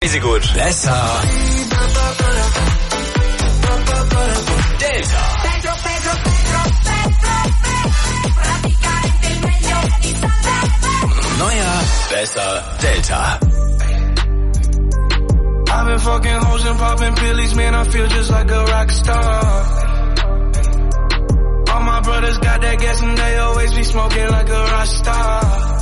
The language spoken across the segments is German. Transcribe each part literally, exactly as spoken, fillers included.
Easy gut. Besser. Delta. Neuer, besser, Delta. I've been fucking hoes and popping pillies, man, I feel just like a rock star. All my brothers got that gas and they always be smoking like a rock star.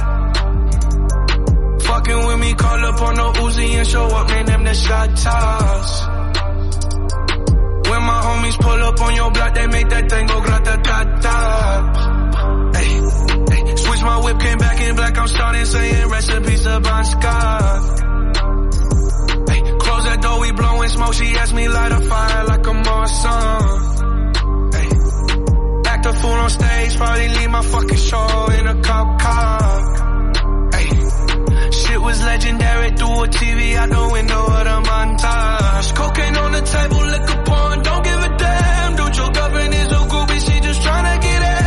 Fucking with me, call up on no Uzi and show up, man, them the shot toss. When my homies pull up on your block, they make that thing go grata-ta-ta. Hey, hey, switch my whip, came back in black, I'm starting saying recipes to Bon Scott. Hey, close that door, we blowing smoke, she asked me light a fire like a Marsan. Hey, act a fool on stage, probably leave my fucking show in a cop car. Hey, shit was legendary, through a T V out the window of the montage. Cocaine on the table, liquor porn, don't give a damn. Dude, your girlfriend is a groupie, she just tryna get in.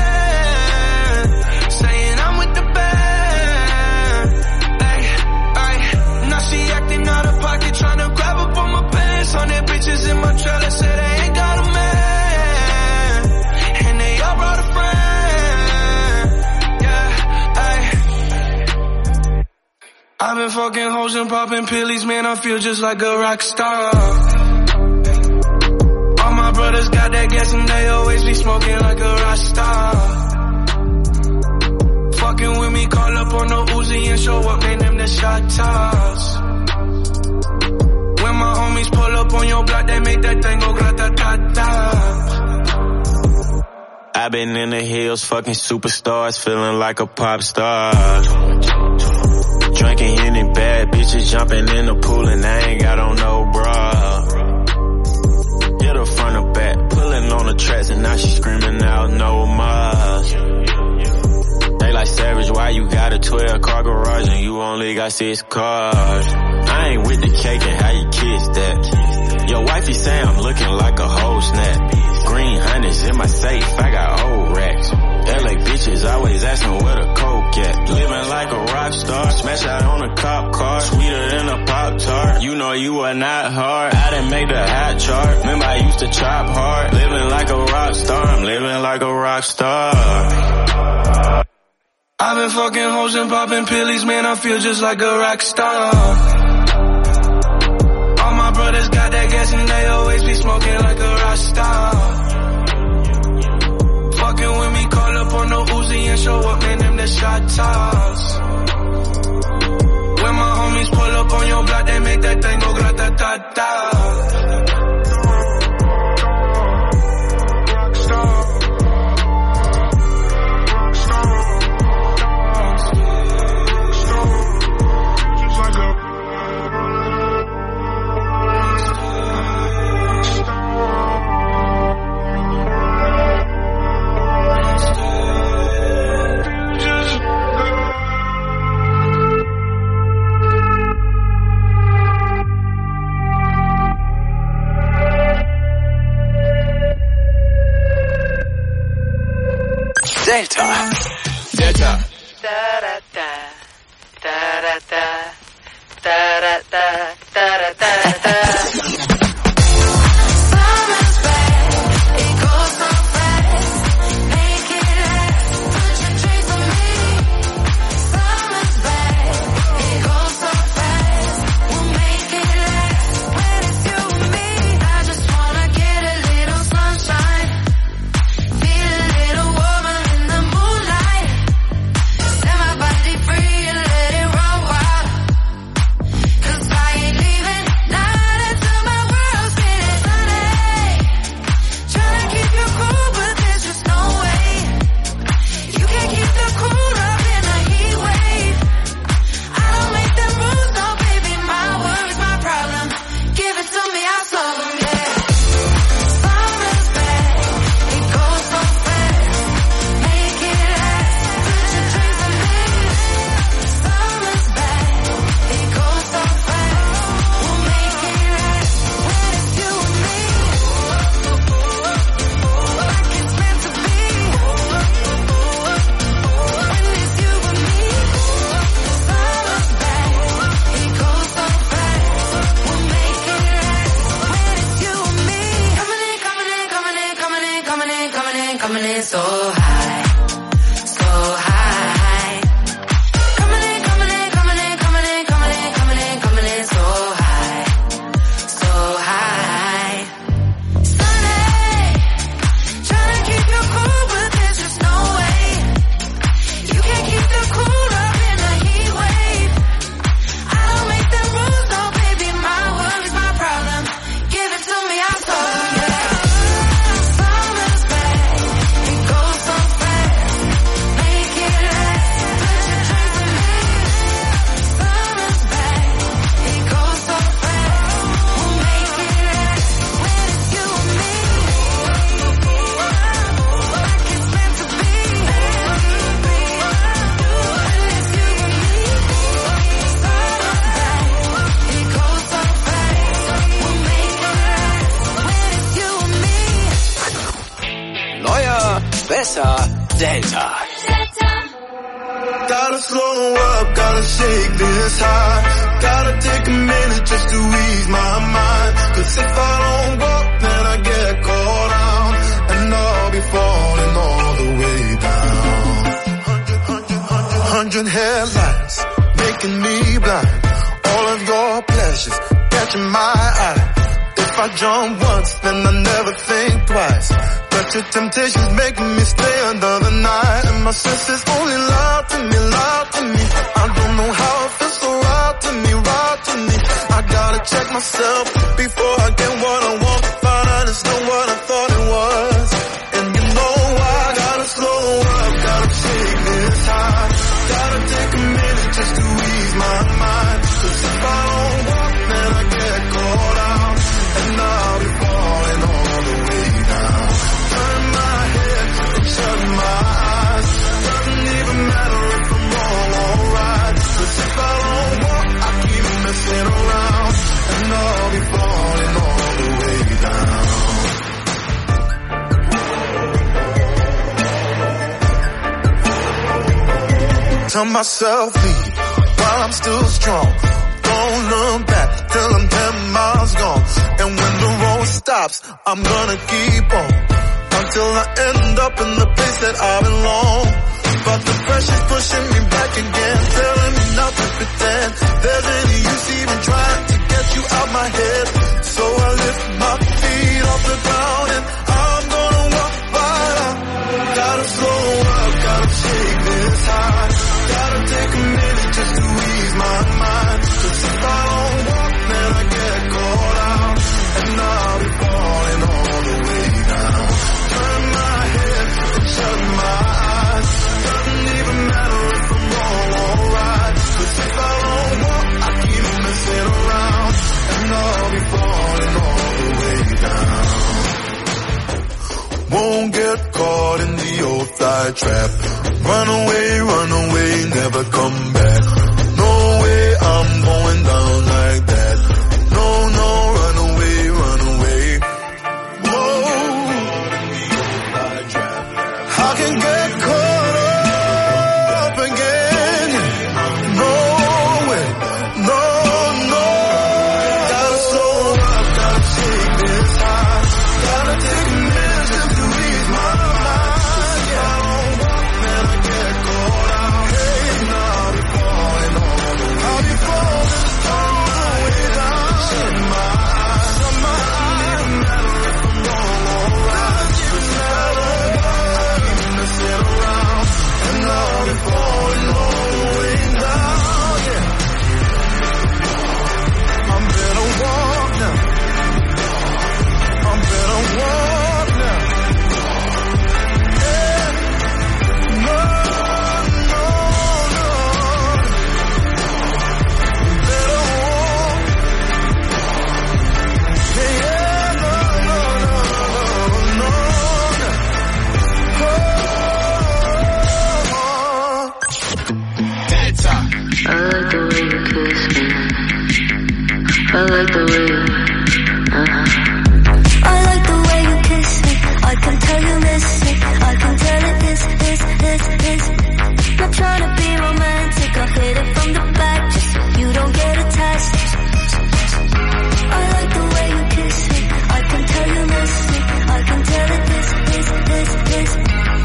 Saying I'm with the band. Ay, ay, now she acting out of pocket, tryna grab up on my pants. Hundred bitches in my trailer, say they ain't got a man. And they all brought a friend. Yeah, ay. I've been fucking hoes and popping pillies, man, I feel just like a rock star. All my brothers got that gas and they always be smoking like a rock star. Fucking with me, call up on no Uzi and show up, man, them the shot toss. When my homies pull up on your block, they make that thing go grata-ta-ta. I've been in the hills, fucking superstars, feeling like a pop star. Drinking any bad bitches, jumping in the pool and I ain't got on no bra. Hit her front or back, pulling on the tracks and now she screaming out no more. They like Savage, why you got a twelve car garage and you only got six cars? I ain't with the cake and how you kiss that. Your wifey say I'm looking like a whole snap. Green hundreds in my safe, I got old racks. L A bitches always asking where the coke at. Living like a rock star, smash out on a cop car, sweeter than a Pop-Tart. You know you are not hard, I didn't make the hot chart. Remember I used to chop hard, living like a rock star, I'm living like a rock star. I've been fucking hoes and popping pillies, man, I feel just like a rock star. All my brothers got that gas and they always be smoking like a rock star. Fucking with me, call up on no Uzi and show up, man, them the shot toss. When my homies pull up on your block, they make that thing go grata-ta-ta. Delta. Delta. Da da da da da da da da da da da da. Moonlight. in so high, so high. Coming in, coming in, coming in, coming in, coming in, coming in, coming in so high, so high. Sunday, trying to keep you cool, but there's just no way. You can't keep the cool up in a heat wave. I don't make the rules, no baby, my worries, my problem. Give it to me, I'm sorry. Besser Delta. Gotta slow up, gotta shake this high. Gotta take a minute just to ease my mind. Cause if I don't walk, then I get caught out. And I'll be falling all the way down. Hundred, hundred, hundred, hundred headlights making me blind. All of your pleasures catching my eye. If I jump once, then I never think twice. But your temptation's making me stay another night. And my senses only lie to me, lie to me. I don't know how it feels so right to me, right to me. I gotta check myself before I get what I want. Find out it's not what I thought it was. And you know I gotta slow up, gotta take this high. Gotta take a minute just to ease my mind. Cause if I don't walk, then I get caught out. And I'll be falling all the way down. Turn my head and shut my eyes. Doesn't even matter if I'm wrong or right. Cause if I don't walk, I keep messing around. And I'll be falling all the way down. Tell myself leave while I'm still strong. Don't look back till I'm ten miles gone. And when the road stops, I'm gonna keep on until I end up in the place that I belong. But the pressure's pushing me back again, telling me not to pretend there's any use even trying to get you out my head. So I lift my feet off the ground and I'm gonna walk right out. Gotta slow up, gotta take this high. Gotta take a minute just to ease my mind. Cause if I don't walk, then I get caught out. And I'll be falling all the way down. Turn my head and shut my eyes. Doesn't even matter if I'm wrong or right. Cause if I don't walk, I keep messing around. And I'll be falling all the way down. Won't get caught in the old fly trap. Run away, run away, never come back. No way I'm going down like that. No, no, run away, run away. Whoa, I can get caught up again. No way, no, no. Gotta slow up, gotta take this high. Gotta take a minute just to ease my mind. If I don't walk, then I get caught out. Hey, and I'll be falling all the way. I'll be falling all the way down. Shut my eyes, shut my eyes. Doesn't matter if I'm wrong or right. Cause if I don't walk, I keep messing around. And I'll be falling all the way down, yeah. I'm better walk now. I'm better walk now. Yeah. No, no, no. Better walk. Yeah, yeah, no, no, no, no, no. Delta. I like the way you kiss me. I like the way you, uh-huh. I like the way you kiss me. I can tell you miss me. I can tell it is, is, is, is. Not trying to be romantic. I'll hit it from the back just so you don't get attached. I like the way you kiss me. I can tell you miss me. I can tell it is, is, is, is.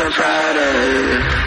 I'm proud of.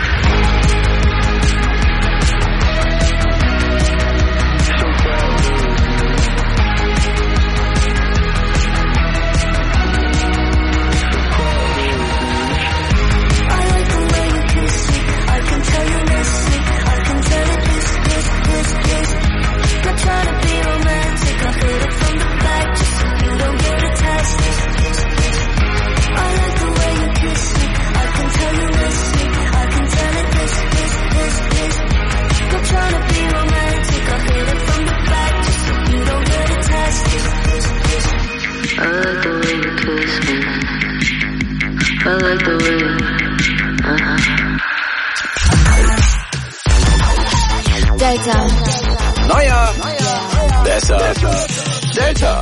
I like the way, uh-huh. Delta. Neuer, besser, Delta.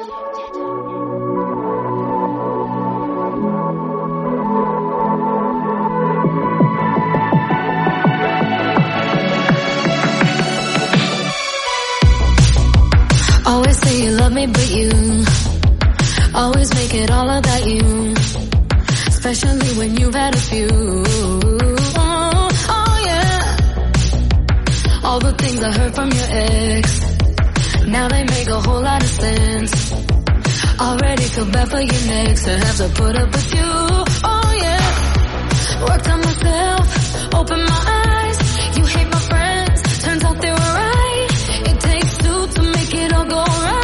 Always say you love me, but you always make it all about you. Especially when you've had a few. Oh, oh yeah. All the things I heard from your ex, now they make a whole lot of sense. Already feel bad for you next to have to put up with you. Oh yeah. Worked on myself, opened my eyes. You hate my friends, turns out they were right. It takes two to make it all go right.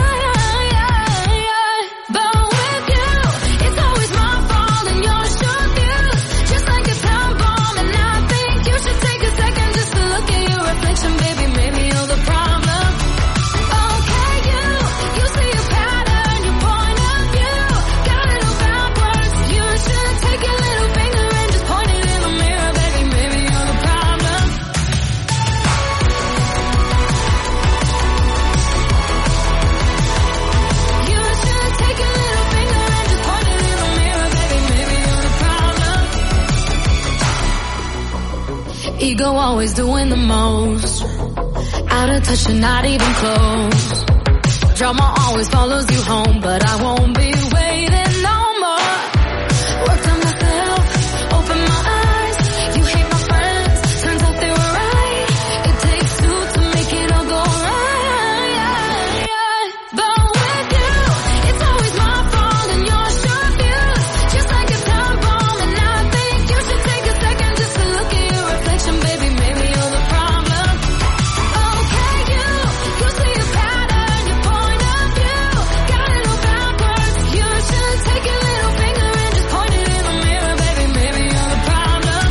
Ego always doing the most, out of touch and not even close. Drama always follows you home, but I won't be waiting no more. Worked on myself, opened my eyes. You hate my friends, turns out they were right. It takes two to make it all go right. But with you, it's always my fault and yours your views. Just like a time bomb, and I think you should take a second just to look at your reflection, baby. Maybe you're the problem. Okay, you, you see a pattern, your point of view. Got it all backwards. You should take your little finger and just point it in the mirror, baby. Maybe you're the problem.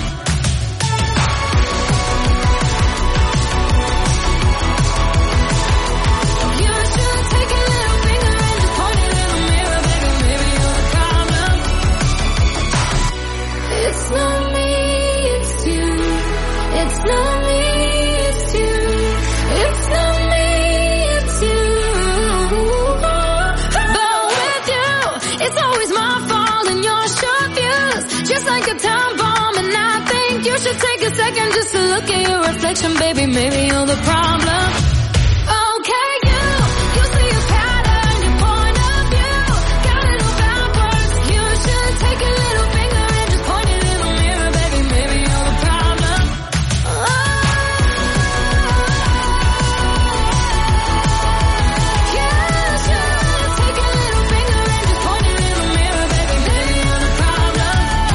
You should take your little finger and just point it in the mirror, baby. Maybe you're the problem. It's not me, it's you. It's not me, it's you. It's not me, it's you. But with you, it's always my fault and yours your views. Just like a time bomb, and I think you should take a second just to look at your reflection, baby. Maybe you're the problem. Okay, you, you see a pattern, your point of view. Got it all backwards. You should take a little finger and just point it in the mirror, baby. Maybe you're the problem. Oh, you should take a little finger and just point it in the mirror, baby. Maybe you're the problem.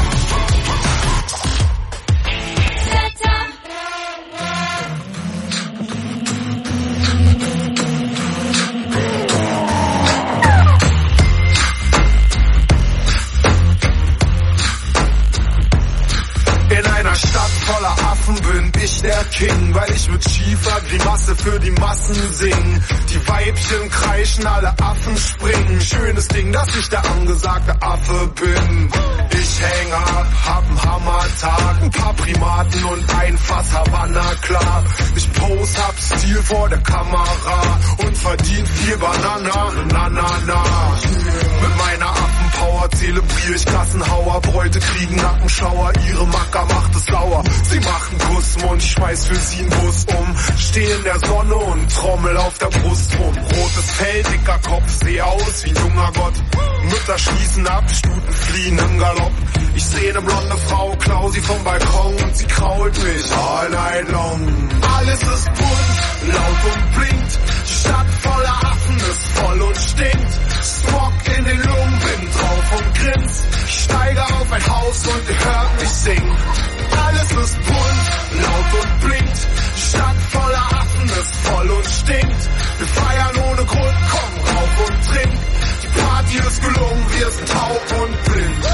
In einer Stadt voller Affen bin ich der King, weil ich mit schiefer Grimasse für die Massen sing. Die Weibchen kreischen, alle Affen springen. Schönes Ding, dass ich der angesagte Affe bin. Ich häng ab, hab'n Hammertag, ein paar Primaten und ein Fass Havanna, klar. Ich pose, hab Stil vor der Kamera und verdient viel Banana, na na na. Mit meiner Affenpower zelebriere ich Klassenhauer. Bräute kriegen Nackenschauer, ihre Macker macht es sauer. Sie machen Kuss Kussmund, ich schmeiß für sie einen Bus um. Steh in der Sonne und trommel auf der Brust rum. Rotes Fell, dicker Kopf, seh aus wie ein junger Gott. Mütter schließen ab, Stuten fliehen im Galopp. Ich seh ne blonde Frau, klau sie vom Balkon und sie krault mich all night long. Alles ist bunt, laut und blinkt. Die Stadt voller Affen ist voll und stinkt. Smog in den Lungen, bin drauf und grins. Ich steige auf ein Haus und ihr hört mich singen. Alles ist bunt, laut und blinkt. Die Stadt voller Affen ist voll und stinkt. Wir feiern ohne Grund, komm, rauf und trink. Die Party ist gelungen, wir sind taub und blind.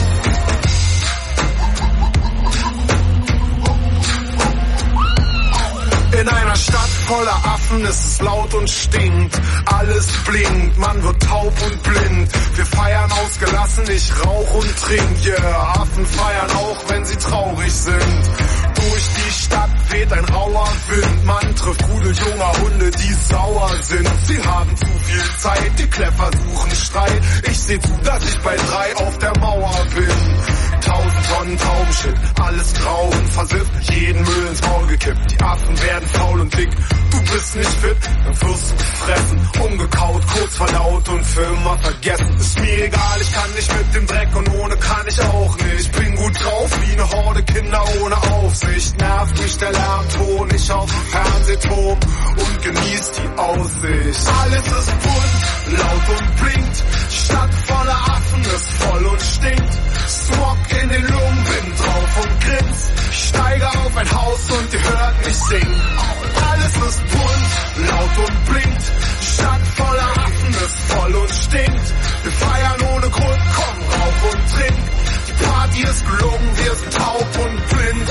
In einer Stadt voller Affen ist es laut und stinkt. Alles blinkt, man wird taub und blind. Wir feiern ausgelassen, ich rauch und trink. Yeah, Affen feiern auch, wenn sie traurig sind. Durch die Stadt weht ein rauer Wind. Man trifft Rudel junger Hunde, die sauer sind. Sie haben zu viel Zeit, die Kläffer suchen Streit. Ich seh zu, dass ich bei drei auf der Mauer bin. Tausend Tonnen Taubenshit, alles grau und versifft, jeden Müll ins Maul gekippt. Die Affen werden faul und dick, du bist nicht fit, dann wirst du gefressen, umgekaut, kurz verdaut und für immer vergessen. Ist mir egal, ich kann nicht mit dem Dreck und ohne kann ich auch nicht. Bin gut drauf wie eine Horde Kinder ohne Aufsicht. Nervt mich der Lärmton, ich auf dem Fernsehturm und genieß die Aussicht. Alles ist bunt, laut und blinkt, die Stadt voller Affen ist voll und stinkt. Smog in den Lungen, bin drauf und grins. Ich steige auf ein Haus und ihr hört mich singen. Alles ist bunt, laut und blinkt. Die Stadt voller Affen ist voll und stinkt. Wir feiern ohne Grund, komm, rauf und trink. Die Party ist gelungen, wir sind taub und blind.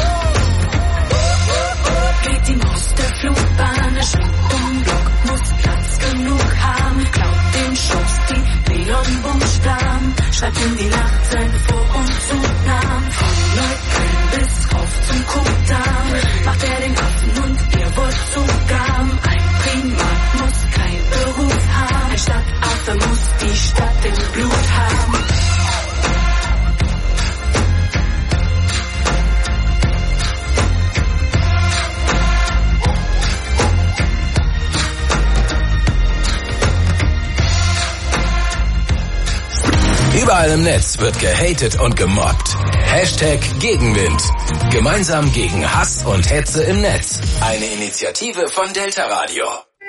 Geht die Maus der Flugbahn, er schwingt um Block, muss Platz genug haben. Klaut den Schubs, die Leon-Buchstaben, schreibt in die Nacht sein Vor- und Zugnamen. Von Neukölln bis rauf zum Kuhdamm, macht er den Affen und ihr wollt Zugaben. Ein Primat muss kein Beruf haben, ein Stadtaffe muss die Stadt im Blut haben. Überall im Netz wird gehatet und gemobbt. Hashtag Gegenwind. Gemeinsam gegen Hass und Hetze im Netz. Eine Initiative von Delta Radio.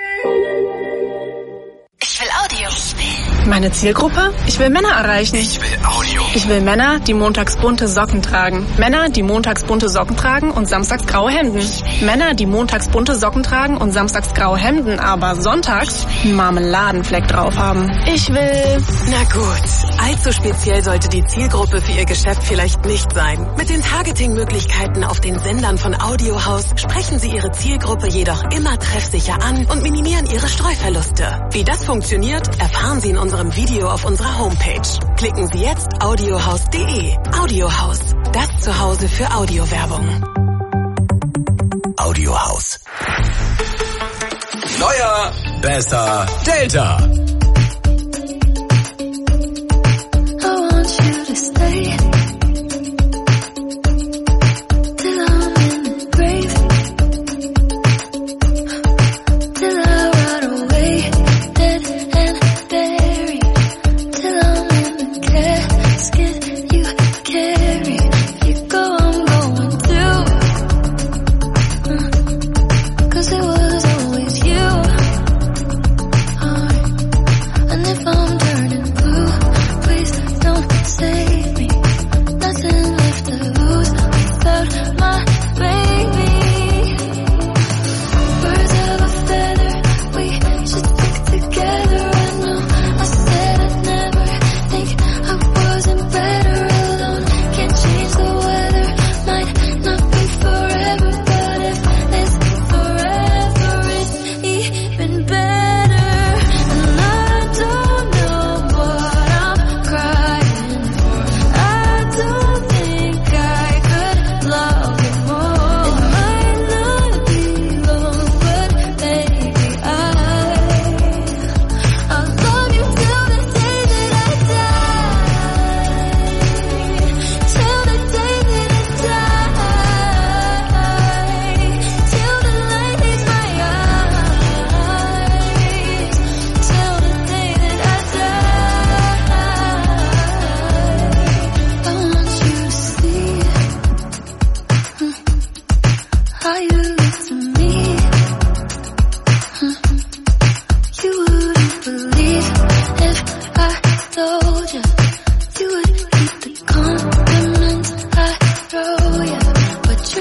Ich will Audio. Ich will. Meine Zielgruppe? Ich will Männer erreichen. Ich will Audio. Ich will Männer, die montags bunte Socken tragen. Männer, die montags bunte Socken tragen und samstags graue Hemden. Männer, die montags bunte Socken tragen und samstags graue Hemden, aber sonntags einen Marmeladenfleck drauf haben. Ich will... Na gut, allzu speziell sollte die Zielgruppe für Ihr Geschäft vielleicht nicht sein. Mit den Targeting-Möglichkeiten auf den Sendern von Audiohaus sprechen Sie Ihre Zielgruppe jedoch immer treffsicher an und minimieren Ihre Streuverluste. Wie das funktioniert, erfahren Sie in unserem Video auf unserer Homepage. Klicken Sie jetzt audiohaus punkt de. Audiohaus, das Zuhause für Audiowerbung. Audiohaus. Neuer, besser, Delta. I want you to stay till I'm in the grave, till I rot away, dead and buried, till I'm in the casket you carry. If you go, I'm going too, uh, 'cause it was always you. Uh,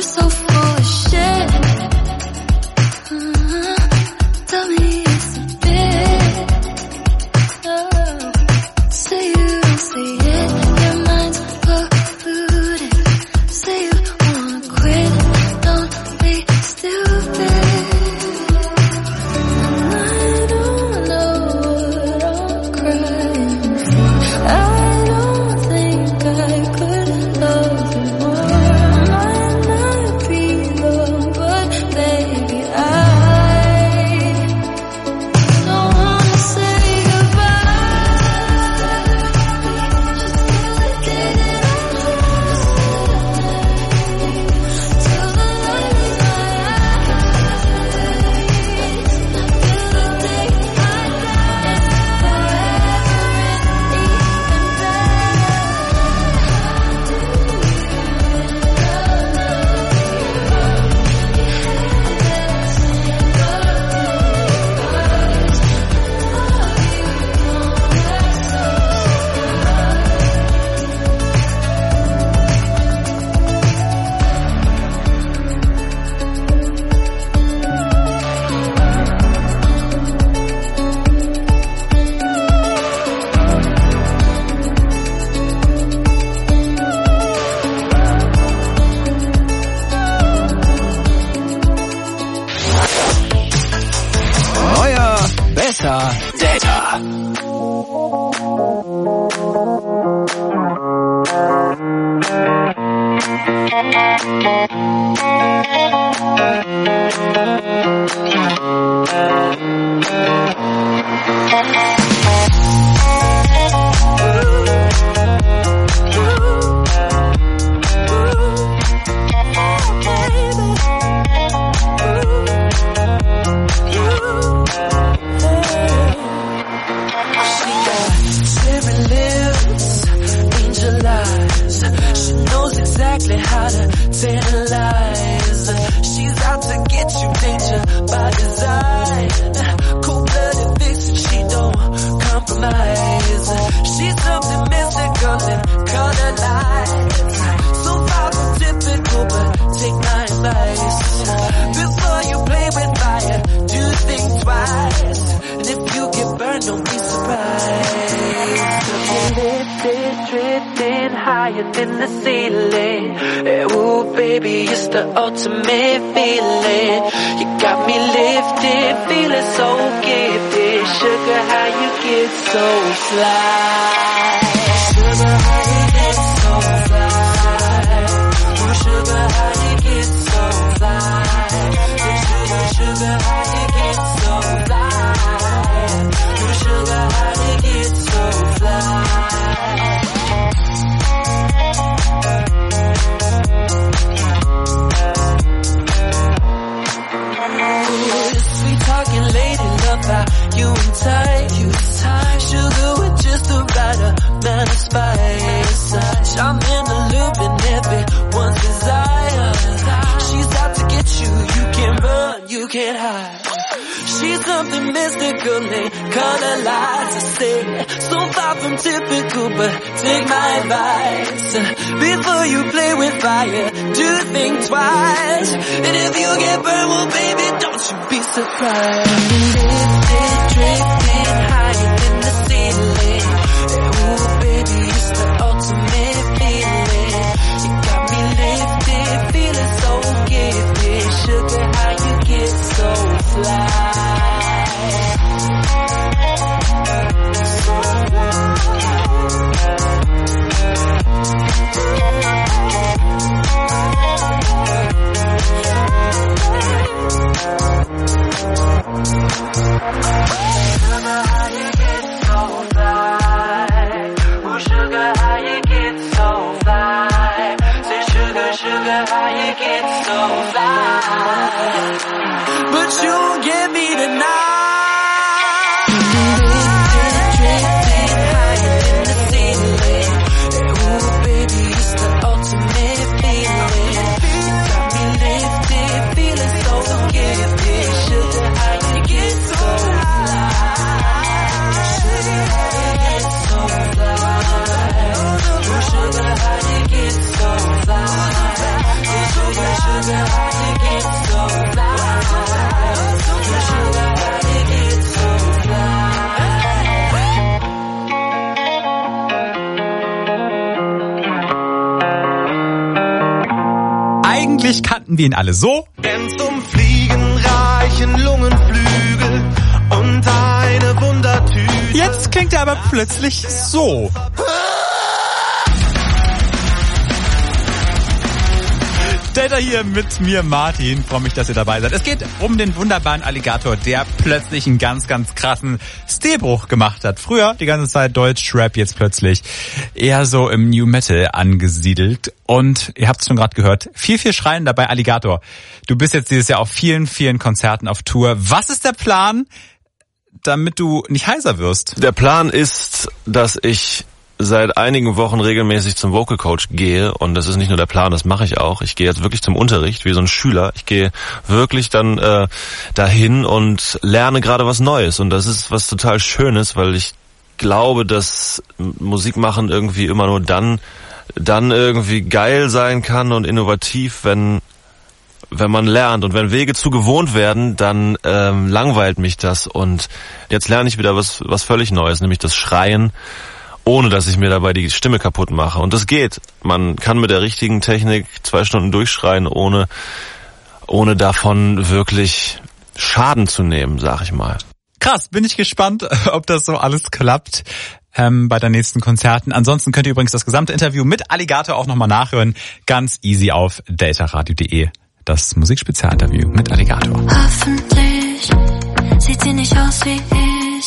You're so full of shit. Uh-huh. Tell me it's a bit. Oh. Say you don't see it. Your mind's polluted. Say you wanna quit. Don't be stupid. I don't know what I'm crying for. I don't think I could love you more. Might not be the one, but baby, I don't wanna say goodbye. Just feel it getting till the light in my eyes. Till the day I die, Neuer, besser, Delta. She got cherry lips, angel eyes. She knows exactly how to tantalize. She's out to get you, danger by design. Cold-blooded vixen, she don't compromise. She's something mystical and color lights. So far from typical, but take my advice. Before you play with fire, do think twice. And if you get burned, don't be surprised. Lifted, drifting higher than the ceiling. Eh, ooh, baby, it's the ultimate feeling. You got me lifted, feeling so gifted. Sugar, how you get so fly? Sugar, how you get so fly? Ooh, sugar, how you get so fly? Sugar, sugar, how you get so fly? Ooh, sugar, how you get so fly? Ooh, sweet talking lady, love how you and tight, you tight. Sugar with just the right amount of spice. I'm in the loop and everyone's desire. She's out to get you, you can't run, you can't hide. She's something mystical and color lights. I say, so far from typical, but take my advice. Before you play with fire, do think twice. And if you get burned, well baby, don't you be surprised. Lifted, drifting higher than the ceiling. Ooh baby, it's the ultimate feeling. You got me lifted, feeling so gifted. Sugar, how you get so fly? But you won't get me tonight. Drifting higher than the ceiling. Ooh, baby, it's the ultimate feeling. You got me lifted, feeling so gifted. Sugar, how you get so fly? Sugar, how you get so fly? Sugar, how you get so fly? Sugar, sugar. Eigentlich kannten wir ihn alle so. Denn zum Fliegen reichen Lungenflügel und eine Wundertüte. Jetzt klingt er aber plötzlich so. Delta hier mit mir, Martin. Freue mich, dass ihr dabei seid. Es geht um den wunderbaren Alligator, der plötzlich einen ganz, ganz krassen Stilbruch gemacht hat. Früher die ganze Zeit Deutsch-Rap, jetzt plötzlich eher so im New Metal angesiedelt. Und ihr habt es schon gerade gehört, viel, viel Schreien dabei. Alligator, du bist jetzt dieses Jahr auf vielen, vielen Konzerten auf Tour. Was ist der Plan, damit du nicht heiser wirst? Der Plan ist, dass ich seit einigen Wochen regelmäßig zum Vocal Coach gehe, und das ist nicht nur der Plan, das mache ich auch. Ich gehe jetzt wirklich zum Unterricht, wie so ein Schüler. Ich gehe wirklich dann äh, dahin und lerne gerade was Neues, und das ist was total Schönes, weil ich glaube, dass Musik machen irgendwie immer nur dann dann irgendwie geil sein kann und innovativ, wenn wenn man lernt, und wenn Wege zu gewohnt werden, dann ähm, langweilt mich das, und jetzt lerne ich wieder was was völlig Neues, nämlich das Schreien, ohne dass ich mir dabei die Stimme kaputt mache. Und das geht. Man kann mit der richtigen Technik zwei Stunden durchschreien, ohne ohne davon wirklich Schaden zu nehmen, sag ich mal. Krass, bin ich gespannt, ob das so alles klappt ähm, bei den nächsten Konzerten. Ansonsten könnt ihr übrigens das gesamte Interview mit Alligator auch nochmal nachhören. Ganz easy auf deltaradio punkt de. Das Musikspezialinterview mit Alligator. Hoffentlich sieht sie nicht aus wie ich,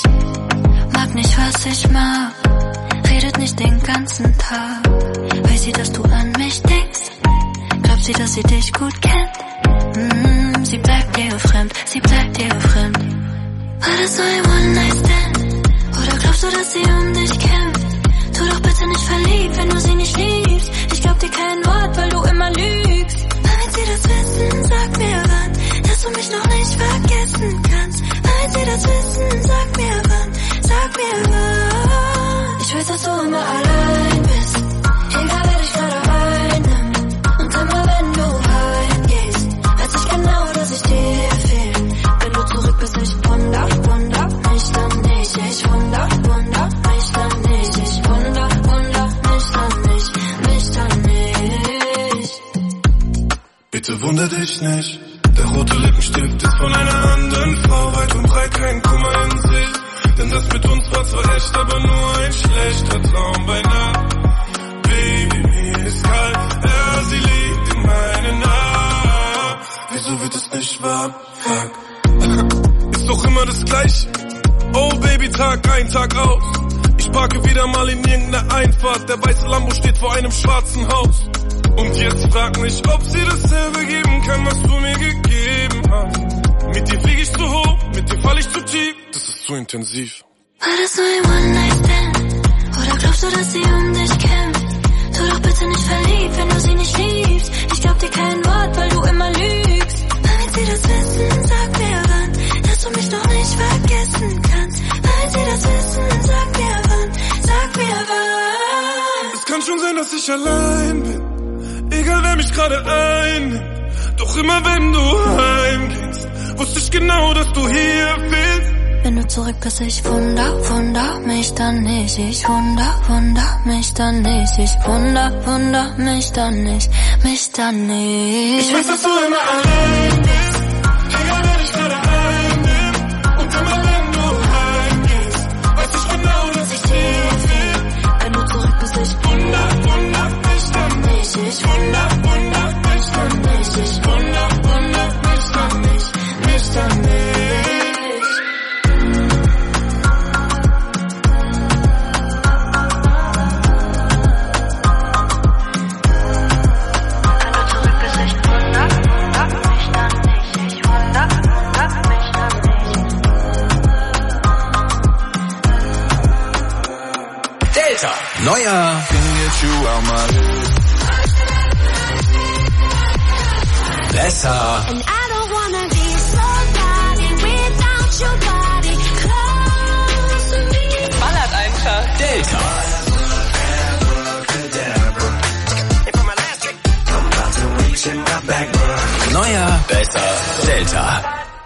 mag nicht, was ich mag, redet nicht den ganzen Tag. Weiß sie, dass du an mich denkst? Glaubt sie, dass sie dich gut kennt? Mm, sie bleibt dir fremd, sie bleibt dir fremd. War das so ein One-Night-Stand? Oder glaubst du, dass sie um dich kämpft? Tu doch bitte nicht verliebt, wenn du sie nicht liebst. Ich glaub dir kein Wort, weil du immer lügst. Wenn sie das wissen, sag mir wann, dass du mich noch nicht vergessen kannst. Wenn sie das wissen, sag mir wann, sag mir wann. Ich weiß, dass du immer allein bist, egal wer dich gerade einnimmt. Und immer wenn du heimgehst, weiß ich genau, dass ich dir fehl. Wenn du zurück bist, ich wunder, wunder mich dann nicht. Ich wunder, wunder mich dann nicht. Ich wunder, wunder mich dann nicht, mich dann nicht. Bitte wunder dich nicht, der rote Lippenstift ist von einer anderen Frau. Weit und breit kein Kummer in Sicht. Denn das mit uns war zwar echt, aber nur ein schlechter Traum bei Nacht. Baby, mir ist kalt, ja, sie liegt in meinen Armen. Wieso wird es nicht wahr? Fuck. Ist doch immer das Gleiche. Oh Baby, Tag ein, Tag aus. Ich parke wieder mal in irgendeiner Einfahrt. Der weiße Lambo steht vor einem schwarzen Haus. Und jetzt frag mich, ob sie dasselbe geben kann, was du mir gegeben hast. Mit dir flieg ich zu hoch, mit dir fall ich zu tief. Das ist zu intensiv. War das so ein One-Night-Stand? Oder glaubst du, dass sie um dich kämpft? Tu doch bitte nicht verliebt, wenn du sie nicht liebst. Ich glaub dir kein Wort, weil du immer lügst. Wenn sie das wissen, sag mir wann, dass du mich noch nicht vergessen kannst. Wenn sie das wissen, sag mir wann, sag mir wann. Es kann schon sein, dass ich allein bin, egal wer mich gerade einnimmt. Doch immer wenn du heimgehst, wusste ich genau, dass du hier bist. Wenn du zurück bist, ich wunder, wunder mich dann nicht. Ich wunder, wunder mich dann nicht. Ich wunder, wunder mich dann nicht, mich dann nicht. Ich weiß, dass du immer allein bist, egal wer dich gerade einnimmt. Und immer wenn du heimgehst, weiß ich genau, dass ich dir fehl. Wenn du zurück bist, ich wunder, wunder mich dann nicht. Ich wunder, wunder mich dann nicht. Ich wunder, wunder mich dann nicht, mich dann nicht. Neuer Besser Ballert einfach. Delta Neuer, besser, Delta.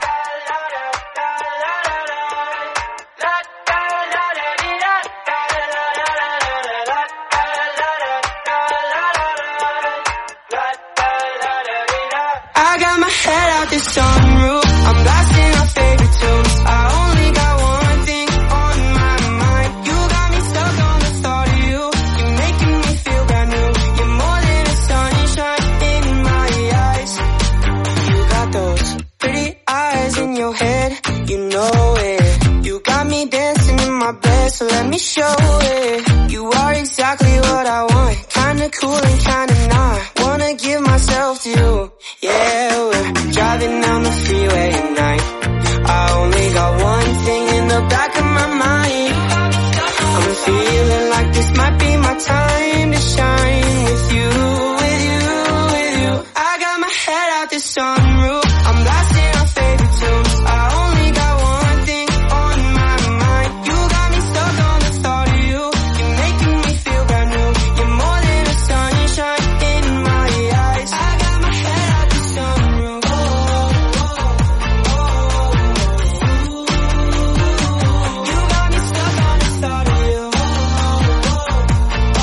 I got my head out the sunroof. I'm blasting our favorite tunes. I only got one thing on my mind. You got me stuck on the thought of you. You're making me feel brand new. You're more than a sunshine in my eyes. You got those pretty eyes in your head. You know it. You got me dancing in my bed, so let me show it. You are exactly what I want. Kinda cool and kinda not. Wanna give myself to you. Yeah, we're driving down the freeway at night. I only got one thing in the back of my mind. I'm feeling like this might be my time to shine with you, with you, with you. I got my head out the sunroof. I'm blasting our favorite tunes. I only got one thing on my mind. You got me stuck on the thought of you. You're making me feel brand new. You're more than a sunshine in my eyes. I got my head out the sunroof. Oh, oh, oh, oh. You got me stuck on the thought of you. Oh, oh,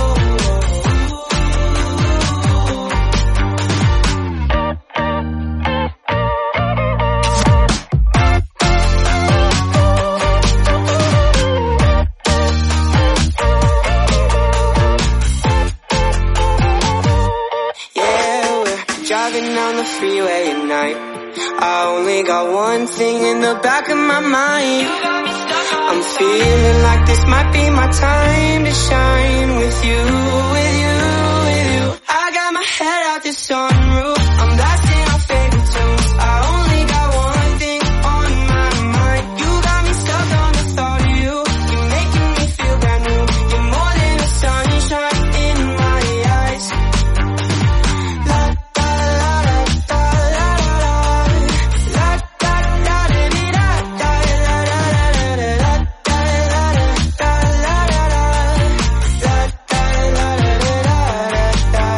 yeah, we're driving down the freeway at night. I only got one thing in the back of my mind. I'm feeling like this might be my time to shine with you, with you, with you. I got my head out the sunroof. I'm blasting our favorite tunes. I only got one thing on my mind. You got me stuck on the thought of you. You're making me feel brand new. You're more than a sunshine in my eyes. La da la da da la la la da da da di da da la la la la la da la la da la la la la da la la la da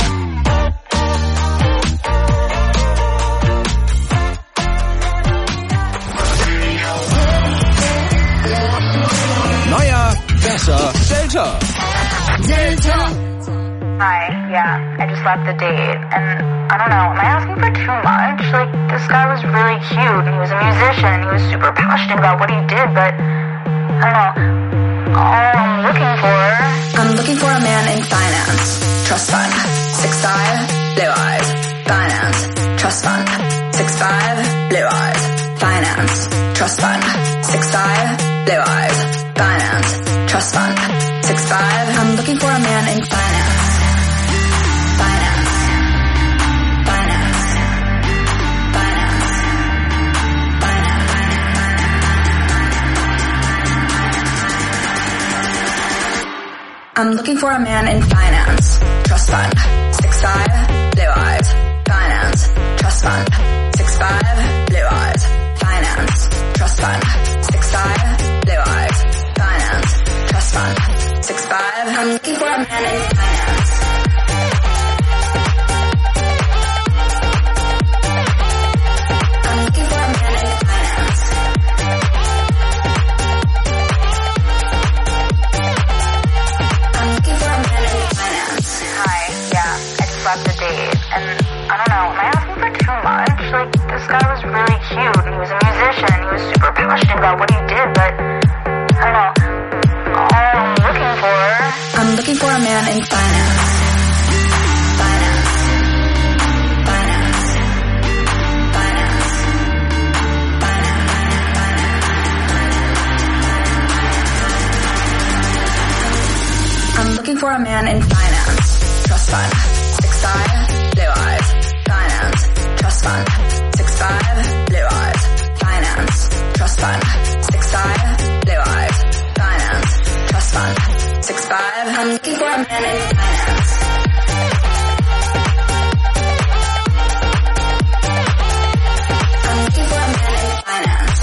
Neuer, besser, Delta. Delta. Hi, yeah, I just left the date, and I don't know, am I asking for too much? Like, this guy was really cute, and he was a musician, and he was super passionate about what he did, but, I don't know, all I'm looking for... I'm looking for a man in finance, trust fund, six five, blue eyes, finance, trust fund, six five, blue eyes, finance, trust fund, six five, blue eyes, finance, trust fund, six five. I'm looking for a man in finance. Finance. Finance. Finance. Finance. I'm looking for a man in finance. Trust fund. Six five, blue eyes. Finance. Trust fund. Six five, blue eyes. Finance. Trust fund. Six five, blue eyes. Finance. Trust fund. Six five. I'm looking for a man in finance. I'm looking for a man in finance. I'm looking for a man in finance. Hi, yeah, I just left the date, and I don't know, am I asking for too much? Like, this guy was really cute, and he was a musician, and he was super passionate about what he did, but, I don't know, all I'm looking for... I'm looking for a man in finance. Finance. Finance. Finance. Finance. I'm looking for a man in finance. Trust fund. Six five, blue eyes. Finance. Trust fund. Six five, blue eyes. Finance. Trust fund. Six five, blue eyes. Finance. Trust fund. Six five. I'm looking for a man in finance. I'm looking for a man in finance.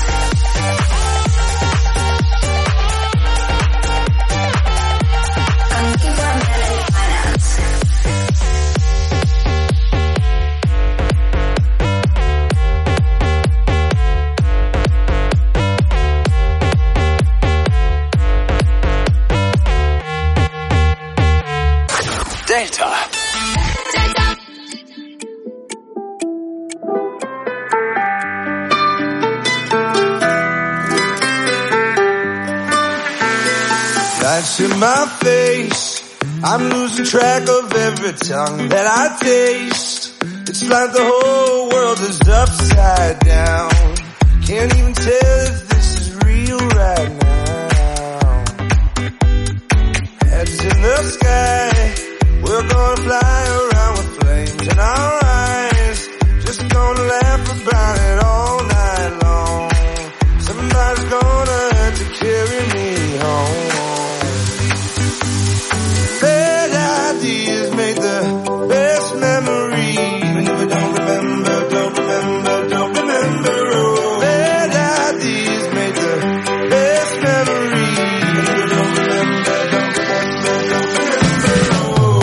I'm looking for a man in finance. Lights in my face, I'm losing track of every tongue that I taste. It's like the whole world is upside down. Can't even tell if this is real right now. Heads in the sky, we're gonna fly around with flames in our eyes. Just gonna laugh about it all night long. Somebody's gonna have to carry me home. Bad ideas make the best memories. Even if I don't remember, don't remember, don't remember. Oh, bad ideas make the best memories. Even if I don't remember, don't remember, don't remember. Oh.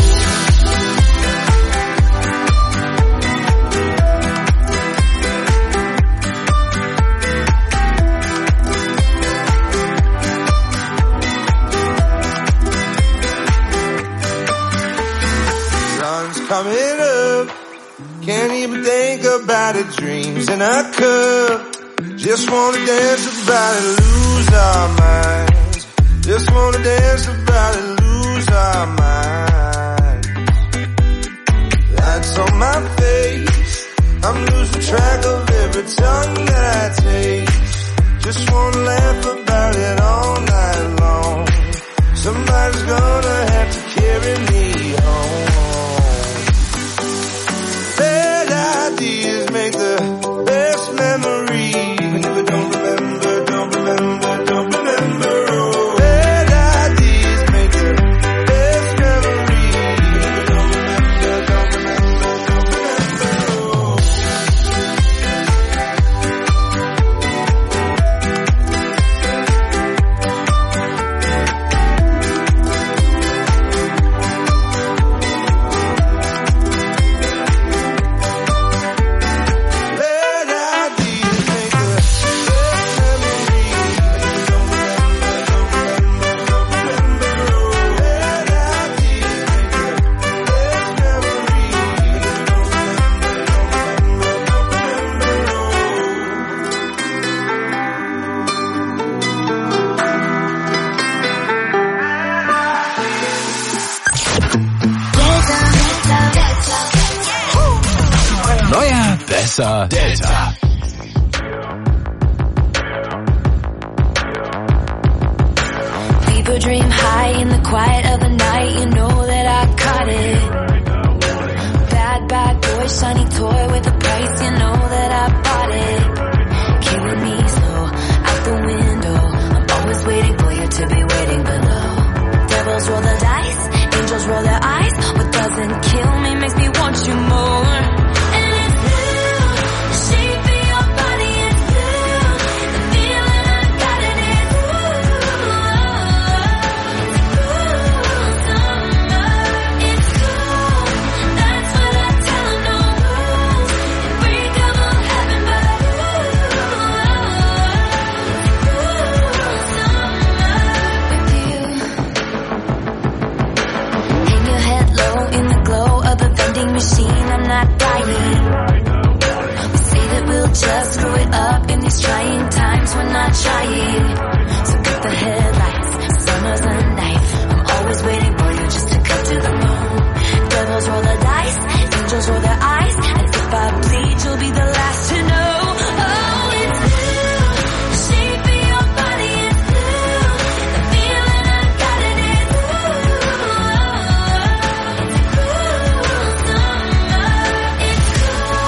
Sun's coming up. Can't even think about it. Dreams in a cup. Just wanna dance about it, lose our minds. Just wanna dance about it, lose our minds. Lights on my face, I'm losing track of every tongue that I taste. Just wanna laugh about it all night long. Somebody's gonna have to carry me home. Bad ideas make the best memories. Even if I don't remember, don't remember, don't remember. Oh, bad ideas make the best memories. Even if I don't remember, don't remember, don't remember. Oh. Neuer, besser, Delta. People dream high in the quiet of the night. You know that I caught it. Bad, bad boy, shiny toy with a price. You know that I bought it. Killing me slow, out the window. I'm always waiting for you to be waiting below. Devils roll the dice, angels roll their eyes. What doesn't kill me makes me want you more. Machine, I'm not dying. We say that we'll just screw it up in these trying times. We're not trying. So cut the headlights, summer's a knife. I'm always waiting for you just to cut to the bone. Devils roll the dice, angels roll their eyes. And if I bleed, you'll be the last to know. Oh, it's blue, the shape of your body is blue. The feeling I got it is blue.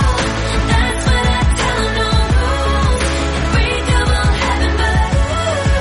That's what I tell 'em, no rules. Unbreakable heaven, but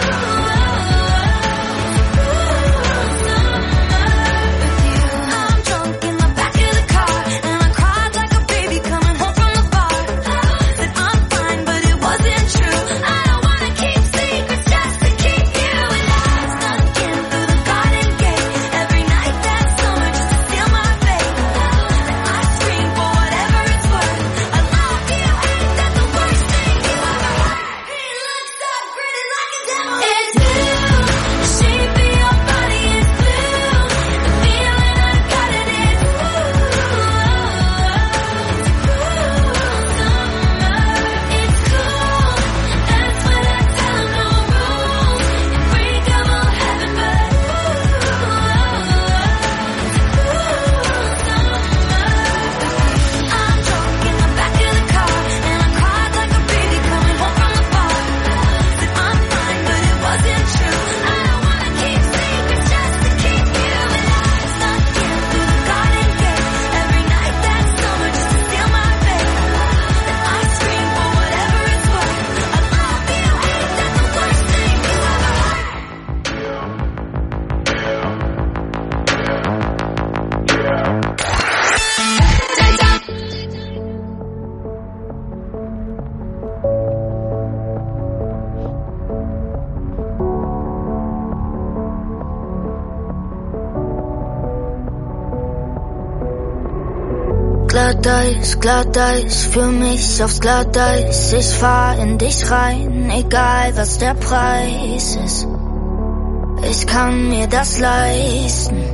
Glatteis, Glatteis, für mich aufs Glatteis. Ich fahr in dich rein, egal was der Preis ist. Ich kann mir das leisten.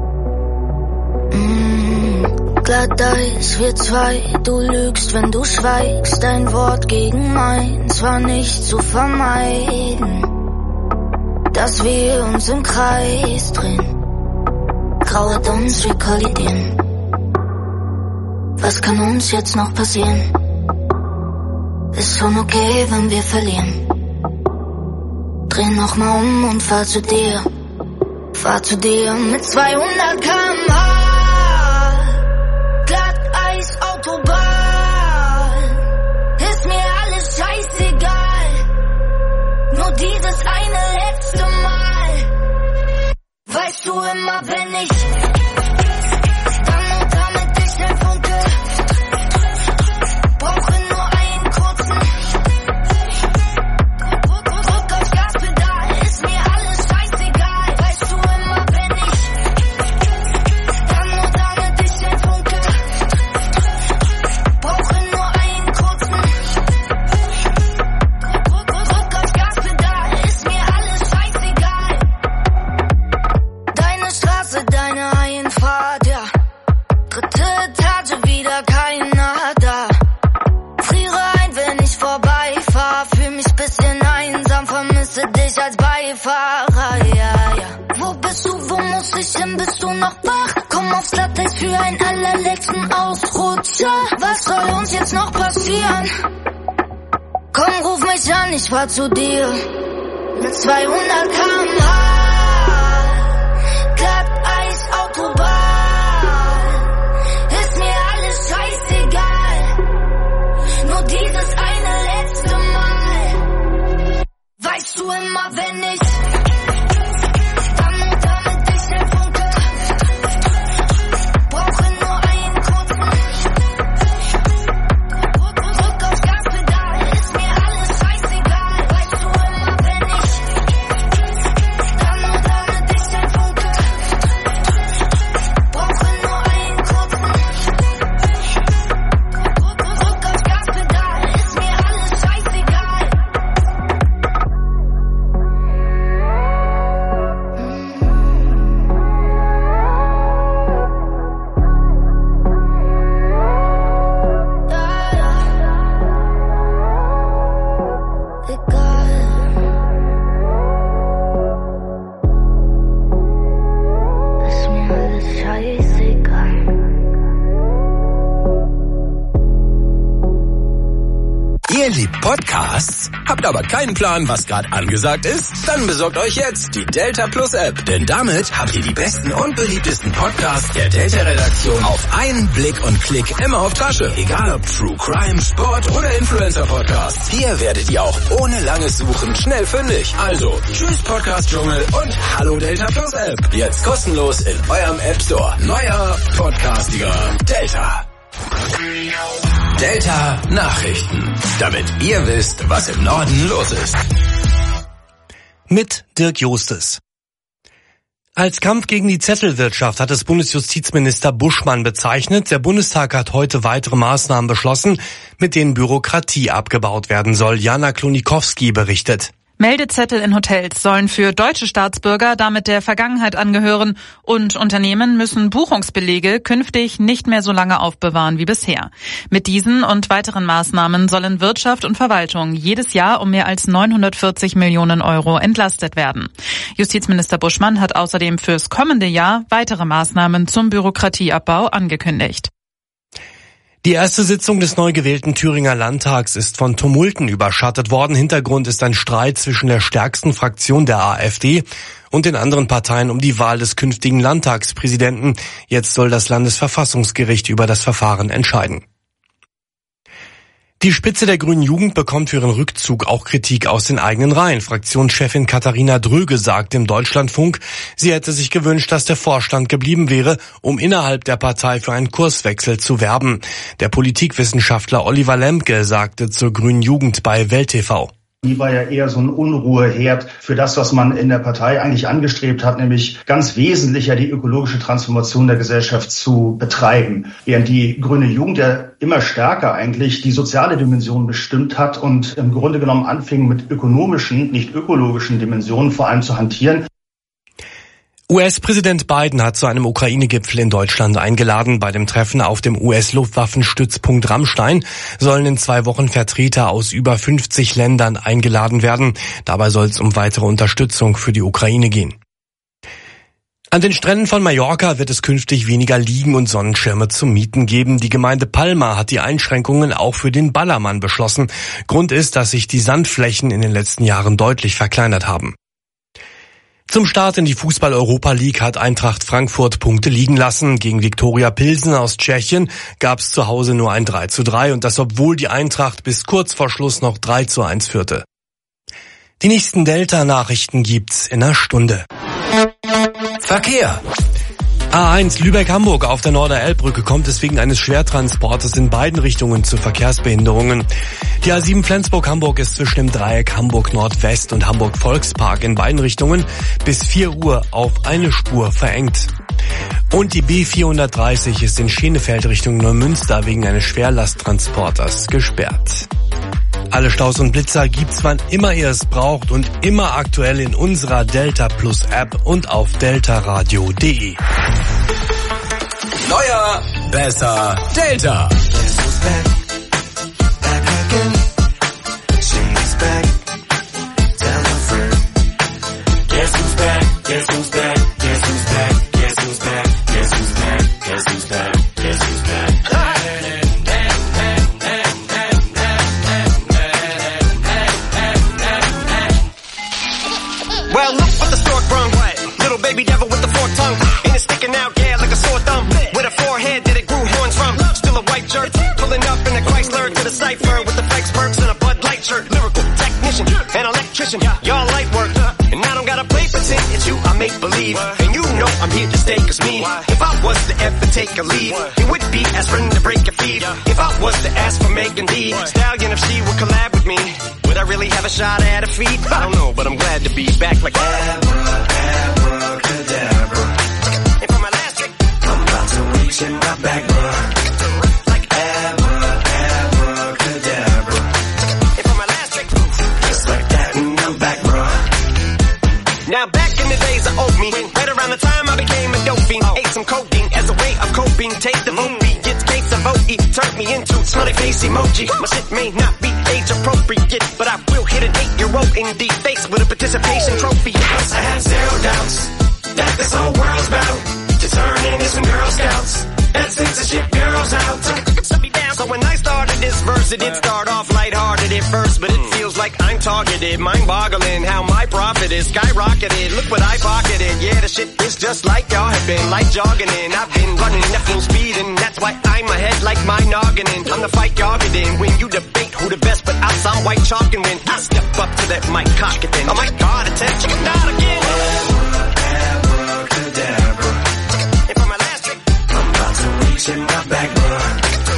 Mm, Glatteis, wir zwei, du lügst, wenn du schweigst. Dein Wort gegen meins war nicht zu vermeiden. Dass wir uns im Kreis drehen, grauert uns, wir kollidieren. Was kann uns jetzt noch passieren? Ist schon okay, wenn wir verlieren. Dreh noch mal um und fahr zu dir. Fahr zu dir mit zweihundert Kilometer pro Stunde. Glatteis, Autobahn. Ist mir alles scheißegal. Nur dieses eine letzte Mal. Weißt du immer, wenn ich dann und damit dich den Funke. Brauche nur einen kurzen Druck aufs Gaspedal. Ist mir alles scheißegal. Weißt du immer, wenn ich dann und damit dich den Funke. Brauche nur einen kurzen Druck aufs Gaspedal. Ist mir alles scheißegal. Deine Straße, deine Einfahrt, ja. Dritte Etage, wieder keiner da. Friere ein, wenn ich vorbeifahr. Fühl mich bisschen einsam, vermisse dich als Beifahrer, ja, ja. Wo bist du, wo muss ich hin, bist du noch wach? Komm aufs Glatteis für einen allerletzten Ausrutscher. Was soll uns jetzt noch passieren? Komm, ruf mich an, ich fahr zu dir. Mit zweihundert Kilometer pro Stunde. Glatteis, Autobahn. Ist mir alles scheißegal. Nur dieses eine letzte Mal. Weißt du immer, wenn ich dann und damit dich den Funke. Brauche nur einen kurzen Druck aufs Gaspedal. Ist mir alles scheißegal. Weißt du immer, wenn ich dann und damit dich den Funke. Brauche nur einen kurzen Druck aufs Gaspedal. Ist mir alles scheißegal. Ist mir alles scheißegal. Ihr liebt Podcasts? Habt aber keinen Plan, was gerade angesagt ist? Dann besorgt euch jetzt die Delta Plus App. Denn damit habt ihr die besten und beliebtesten Podcasts der Delta-Redaktion auf einen Blick und Klick immer auf Tasche. Egal ob True Crime, Sport oder Influencer-Podcasts. Hier werdet ihr auch ohne langes Suchen schnell fündig. Also, tschüss Podcast-Dschungel und hallo Delta Plus App. Jetzt kostenlos in eurem App Store. Neuer Podcastiger Delta. Delta Nachrichten. Damit ihr wisst, was im Norden los ist. Mit Dirk Jostes. Als Kampf gegen die Zettelwirtschaft hat es Bundesjustizminister Buschmann bezeichnet. Der Bundestag hat heute weitere Maßnahmen beschlossen, mit denen Bürokratie abgebaut werden soll. Jana Klonikowski berichtet. Meldezettel in Hotels sollen für deutsche Staatsbürger damit der Vergangenheit angehören und Unternehmen müssen Buchungsbelege künftig nicht mehr so lange aufbewahren wie bisher. Mit diesen und weiteren Maßnahmen sollen Wirtschaft und Verwaltung jedes Jahr um mehr als neunhundertvierzig Millionen Euro entlastet werden. Justizminister Buschmann hat außerdem fürs kommende Jahr weitere Maßnahmen zum Bürokratieabbau angekündigt. Die erste Sitzung des neu gewählten Thüringer Landtags ist von Tumulten überschattet worden. Hintergrund ist ein Streit zwischen der stärksten Fraktion der AfD und den anderen Parteien um die Wahl des künftigen Landtagspräsidenten. Jetzt soll das Landesverfassungsgericht über das Verfahren entscheiden. Die Spitze der Grünen Jugend bekommt für ihren Rückzug auch Kritik aus den eigenen Reihen. Fraktionschefin Katharina Dröge sagt im Deutschlandfunk, sie hätte sich gewünscht, dass der Vorstand geblieben wäre, um innerhalb der Partei für einen Kurswechsel zu werben. Der Politikwissenschaftler Oliver Lemke sagte zur Grünen Jugend bei Welt T V. Die war ja eher so ein Unruheherd für das, was man in der Partei eigentlich angestrebt hat, nämlich ganz wesentlich ja die ökologische Transformation der Gesellschaft zu betreiben. Während die Grüne Jugend ja immer stärker eigentlich die soziale Dimension bestimmt hat und im Grunde genommen anfing mit ökonomischen, nicht ökologischen Dimensionen vor allem zu hantieren. U S-Präsident Biden hat zu einem Ukraine-Gipfel in Deutschland eingeladen. Bei dem Treffen auf dem U S-Luftwaffenstützpunkt Ramstein sollen in zwei Wochen Vertreter aus über fünfzig Ländern eingeladen werden. Dabei soll es um weitere Unterstützung für die Ukraine gehen. An den Stränden von Mallorca wird es künftig weniger Liegen und Sonnenschirme zum Mieten geben. Die Gemeinde Palma hat die Einschränkungen auch für den Ballermann beschlossen. Grund ist, dass sich die Sandflächen in den letzten Jahren deutlich verkleinert haben. Zum Start in die Fußball-Europa League hat Eintracht Frankfurt Punkte liegen lassen. Gegen Viktoria Pilsen aus Tschechien gab es zu Hause nur ein drei zu drei und das, obwohl die Eintracht bis kurz vor Schluss noch drei zu eins führte. Die nächsten Delta-Nachrichten gibt's in einer Stunde. Verkehr. A eins Lübeck-Hamburg auf der Norder-Elbbrücke kommt es wegen eines Schwertransportes in beiden Richtungen zu Verkehrsbehinderungen. Die A sieben Flensburg-Hamburg ist zwischen dem Dreieck Hamburg-Nordwest und Hamburg-Volkspark in beiden Richtungen bis vier Uhr auf eine Spur verengt. Und die B vierhundertdreißig ist in Schenefeld Richtung Neumünster wegen eines Schwerlasttransporters gesperrt. Alle Staus und Blitzer gibt's, wann immer ihr es braucht und immer aktuell in unserer Delta Plus App und auf deltaradio punkt de. Neuer, besser, Delta. Well, look what the stork brung. Little baby devil with the forked tongue. And it's sticking out, yeah, like a sore thumb. With a forehead that it grew horns from. Still a white shirt, pulling up in a Chrysler to the cipher with the flex perks and a Bud Light shirt. Lyrical technician, an electrician, y'all light work. And I don't gotta play pretend, it's you I make believe. And you know I'm here to stay, cause me, if I was to ever take a lead, it would be aspirin to break your feet. If I was to ask for Megan D, Stallion if she would collab with me, would I really have a shot at her feet? I don't know, but I'm glad to be back like abracadabra. And for my last trick, I'm about to reach in my back, bruh. Like abra, abracadabra. And for my last trick, just like that, and I'm back, bruh. Now back in the days of old me, right around the time I became a dope fiend, ate some codeine as a way of coping, take the vote beat, gets gates of O E, turned me into smiley face emoji. My shit may not be age appropriate, but I will hit an eight-year-old in the face with a participation trophy. Yes, I had zero doubts that this whole world's about to turn into some Girl Scouts and censorship girls out. So when I started this verse, it did start off lighthearted at first, but it feels like I'm targeted, mind-boggling how my profit is skyrocketed. Look what I pocketed, yeah, the shit is just like y'all have been, like jogging in. I've been running at full speed, and that's why I'm ahead like my noggin in. I'm the fight y'all get in when you debate who the best, but I'll sound white chalk and win. I step up to that mic, cock it then. Oh my God, attention, not again. Abracadabra. And for my last trick, I'm about to reach in my back, bruh.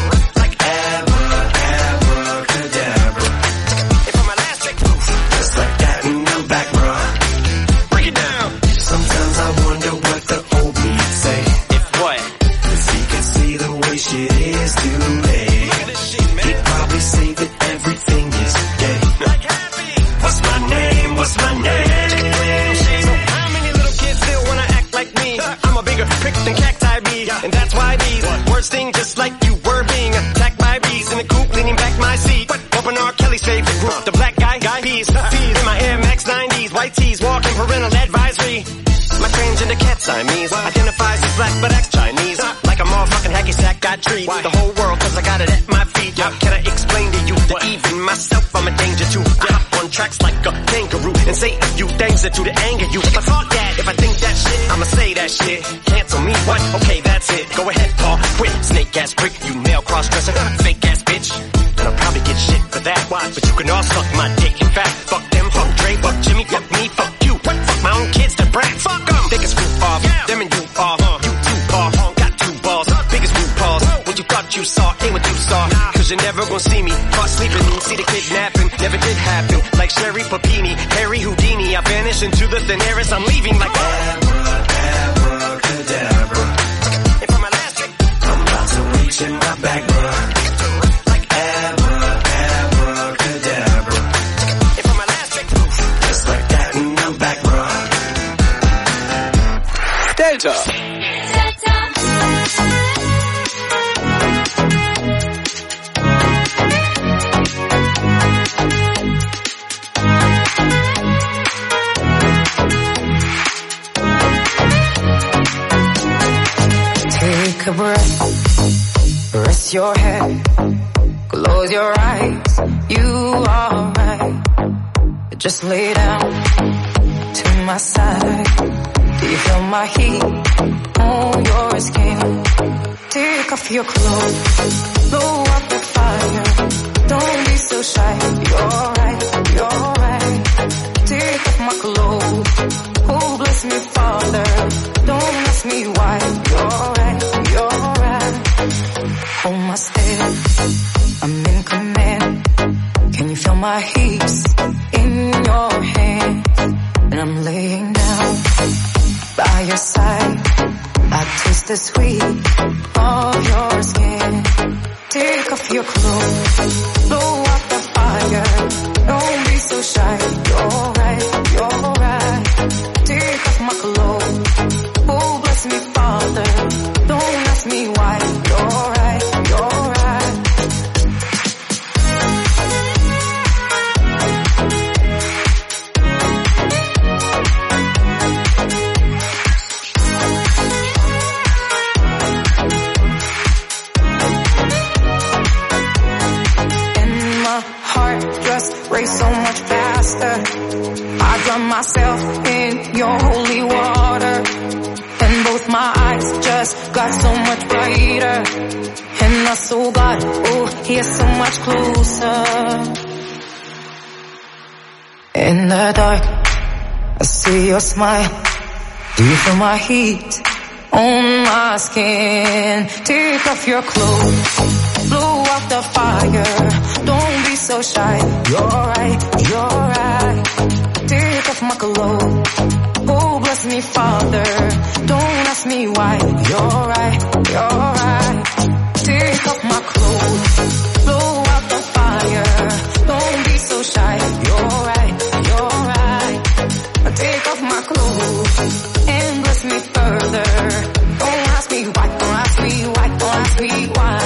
Shit is too late. He'd probably say that everything is gay. What's my name? What's my name? So how many little kids still wanna act like me? I'm a bigger prick than cacti bee, and that's why these words sting just like you were being attacked by bees in the coop, leaning back my seat. Open R. Kelly's favorite group, the black guy, guy peas, peas in my Air Max nineties, white tees, walking parental advisory. My transgender cat Siamese identifies as black but acts Chinese. Like a motherfucking hacky sack, got treat the whole world cause I got it at my feet. How can I explain to you that even myself I'm a danger to? I hop on tracks like a kangaroo and say a few things that do to anger you. If I thought that, if I think that shit, I'ma say that shit. Cancel me, what? Okay, that's it. Go ahead, Paul, quit. Snake ass prick, you male cross-dresser, fake ass bitch. And I'll probably get shit for that. Why? But you can all suck my dick. In fact, fuck them, fuck Dre, fuck Jimmy, fuck me, fuck you. What? Fuck my own kids to brag. Fuck them. They can screw off. Yeah. Them and you off. Uh, you two paw. Got two balls. Biggest blue paws. What you thought you saw ain't what you saw. Nah. cause you're never gonna see me. Caught sleeping, see the kidnapping, never did happen. Like Sherry Papini, Harry Houdini, I vanish into the thin air as I'm leaving like abracadabra. And for my last trick, I'm about to reach in my bag, bruh. Like abra, abracadabra. And for my last trick, just like that, and I'm back, bruh. Delta. Take a breath, rest your head, close your eyes, you are right. Just lay down to my side. Do you feel my heat on your skin? Take off your clothes, blow up the fire. Don't be so shy, you're right, you're right. Take off my clothes, oh bless me Father. Don't ask me why, you're right, you're right. Hold my step, I'm in command. Can you feel my heat in your hand? And I'm laying down by your side. I taste the sweet of your skin. Take off your clothes, blow out the fire. Don't be so shy, you're right, you're right. Take off my clothes, oh bless me Father. Don't ask me why, you're right, you're right. Race so much faster. I drown myself in your holy water, and both my eyes just got so much brighter. And I saw God, oh, He's so much closer. In the dark, I see your smile. Do you feel my heat on my skin? Take off your clothes, blow out the fire. Don't be so shy, you're right, you're right. Take off my clothes, oh bless me Father. Don't ask me why, you're right, you're right. Take off my clothes, blow out the fire. Don't be so shy, you're right, you're right. Take off my clothes and bless me further. Don't ask me why, don't ask me why, don't ask me why.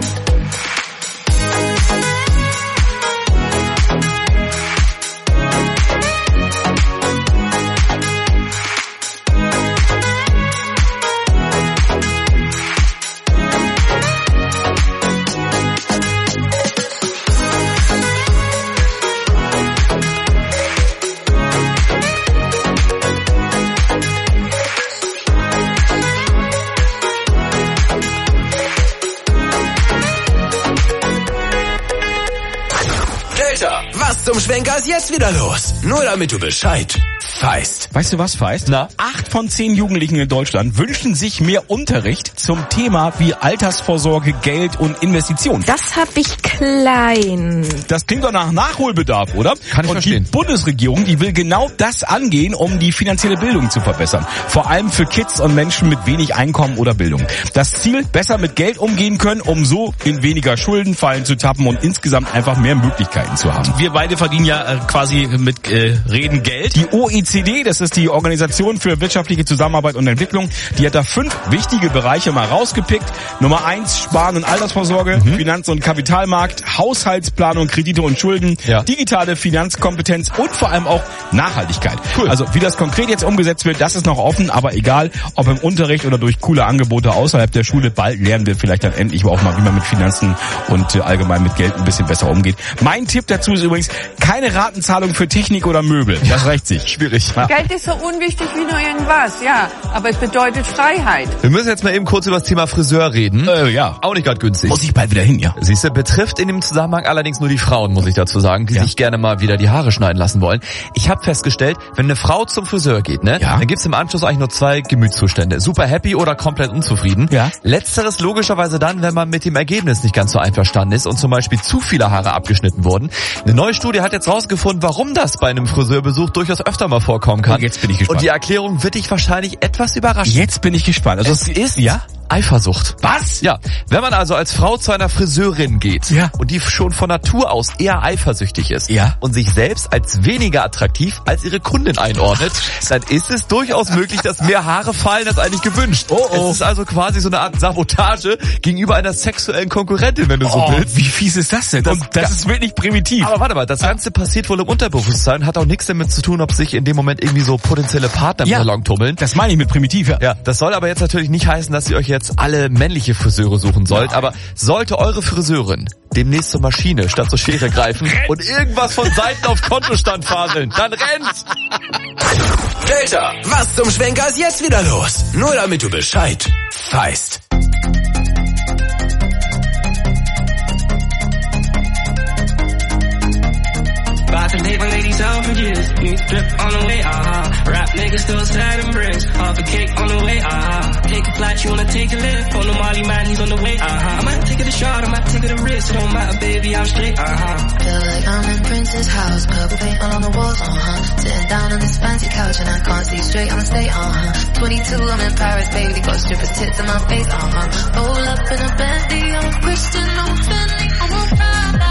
Was zum Schwenker ist jetzt wieder los? Nur damit du Bescheid weißt. Weißt du was, Feist? Na? Acht von zehn Jugendlichen in Deutschland wünschen sich mehr Unterricht zum Thema wie Altersvorsorge, Geld und Investitionen. Das hab ich klein. Das klingt doch nach Nachholbedarf, oder? Kann ich und verstehen. Die Bundesregierung, die will genau das angehen, um die finanzielle Bildung zu verbessern. Vor allem für Kids und Menschen mit wenig Einkommen oder Bildung. Das Ziel, besser mit Geld umgehen können, um so in weniger Schuldenfallen zu tappen und insgesamt einfach mehr Möglichkeiten zu haben. Wir beide verdienen ja äh, quasi mit äh, Reden Geld. Die O E C D, das ist die Organisation für wirtschaftliche Zusammenarbeit und Entwicklung, die hat da fünf wichtige Bereiche mal rausgepickt. Nummer eins, Sparen und Altersvorsorge, mhm. Finanz- und Kapitalmarkt, Haushaltsplanung, Kredite und Schulden, ja. digitale Finanzkompetenz und vor allem auch Nachhaltigkeit. Cool. Also wie das konkret jetzt umgesetzt wird, das ist noch offen, aber egal, ob im Unterricht oder durch coole Angebote außerhalb der Schule, bald lernen wir vielleicht dann endlich auch mal, wie man mit Finanzen und äh, allgemein mit Geld ein bisschen besser umgeht. Mein Tipp dazu ist übrigens, keine Ratenzahlung für Technik oder Möbel. Das reicht sich. Schwierig. schwierig. Ja. Geld ist so unwichtig wie nur irgendwas, ja. Aber es bedeutet Freiheit. Wir müssen jetzt mal eben kurz über das Thema Friseur reden. Äh, ja. Auch nicht gerade günstig. Muss ich bald wieder hin, ja. Siehst du, betrifft in dem Zusammenhang allerdings nur die Frauen, muss ich dazu sagen, die ja. sich gerne mal wieder die Haare schneiden lassen wollen. Ich habe festgestellt, wenn eine Frau zum Friseur geht, ne, ja. dann gibt's im Anschluss eigentlich nur zwei Gemütszustände. Super happy oder komplett unzufrieden. Ja. Letzteres logischerweise dann, wenn man mit dem Ergebnis nicht ganz so einverstanden ist und zum Beispiel zu viele Haare abgeschnitten wurden. Eine neue Studie hat jetzt rausgefunden, warum das bei einem Friseurbesuch durchaus öfter mal vorkommen kann. Und jetzt bin ich gespannt. Und die Erklärung wird dich wahrscheinlich etwas überraschen. Jetzt bin ich gespannt. Also es ist ja Eifersucht. Was? Ja, wenn man also als Frau zu einer Friseurin geht ja. und die schon von Natur aus eher eifersüchtig ist ja. und sich selbst als weniger attraktiv als ihre Kundin einordnet, dann ist es durchaus möglich, dass mehr Haare fallen als eigentlich gewünscht. Oh, oh. Es ist also quasi so eine Art Sabotage gegenüber einer sexuellen Konkurrentin, wenn du so oh, willst. Wie fies ist das denn? Das, das, das ist wirklich primitiv. Aber warte mal, das Ganze passiert wohl im Unterbewusstsein, hat auch nichts damit zu tun, ob sich in dem Moment irgendwie so potenzielle Partner im ja. Salon tummeln. Das meine ich mit primitiv, ja. Ja, das soll aber jetzt natürlich nicht heißen, dass ihr euch jetzt alle männliche Friseure suchen sollt, ja. aber sollte eure Friseurin demnächst zur Maschine statt zur Schere greifen und irgendwas von Seiten auf Kontostand faseln, dann rennt! Delta, was zum Schwenker ist jetzt wieder los? Nur damit du Bescheid weißt. About to date my ladies out for years. New drip on the way, uh-huh. Rap niggas still sad and bricks. Half a cake on the way, uh-huh. Take a flight, you wanna take a lift. On the Molly man, he's on the way, uh-huh. I might take it a shot, I might take it a risk. It don't matter, baby, I'm straight, uh-huh. Feel like I'm in Prince's house. Purple paint all on the walls, uh-huh. Sitting down on this fancy couch and I can't see straight, I'ma stay, uh-huh. twenty-two, I'm in Paris, baby. Got strippers tits in my face, uh-huh. Roll up in a Bentley, I'm a Christian, I'm a Bentley, I'm a Prada.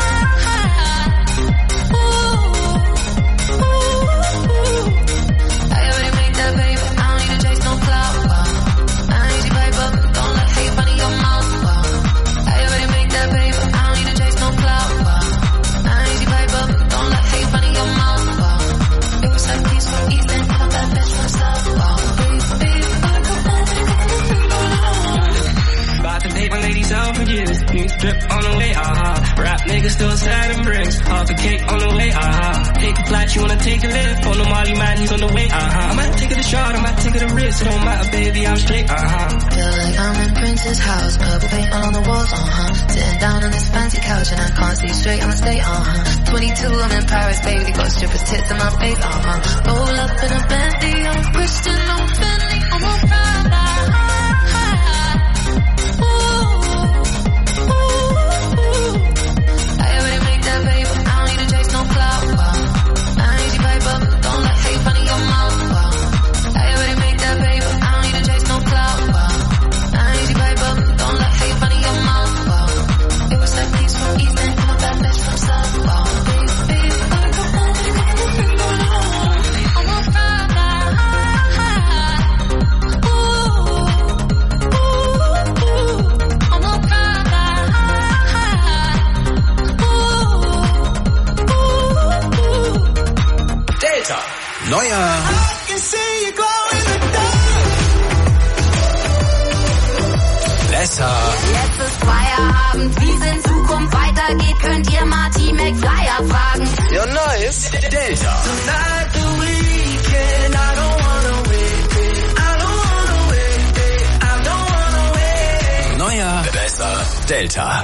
New drip on the way, uh-huh. Rap niggas still sad and bricks. Half a cake on the way, uh-huh. Take a flight, you wanna take a lift. On the Molly man, he's on the way, uh-huh. I might take it a shot, I might take it a risk. It don't matter, baby, I'm straight, uh-huh. Feel like I'm in Prince's house. Purple paint all on the walls, uh-huh. Sitting down on this fancy couch and I can't see straight, I'ma stay, uh-huh. twenty-two, I'm in Paris, baby. Got strippers tits in my face, uh-huh. Roll up in a Bentley, I'm a Christian, I'm a Bentley, I'm a Prada. Neuer besser. Jetzt ist Feierabend, wie es in Zukunft weitergeht, könnt ihr Marty McFlyer fragen. Ja, nice. Delta. Tonight the weekend, I don't wanna wait, I don't wanna wait, I don't wanna wait. Neuer besser. Delta.